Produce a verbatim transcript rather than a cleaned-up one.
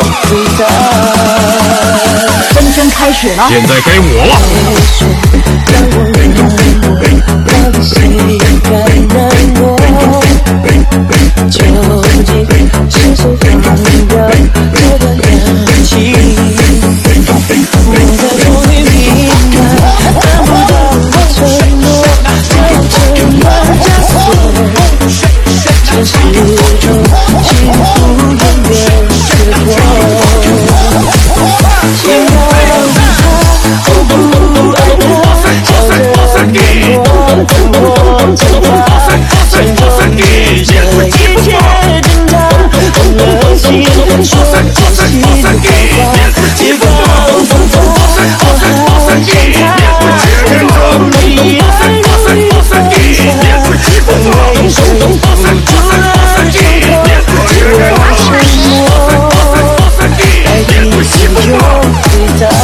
纷争开始了， 现在该我了。 究竟是谁放掉这段感情？我才终于明白，得不到的承诺，就这么枷锁。现实中幸福永远是我。请告诉他，我不爱他，笑着等我，等我走吧，先终于这一切挣扎，动了心，说仔细的话，别告诉他，我还欠他，我没爱过一个他，为谁付出了这么多，只有沉默，爱情心中最大。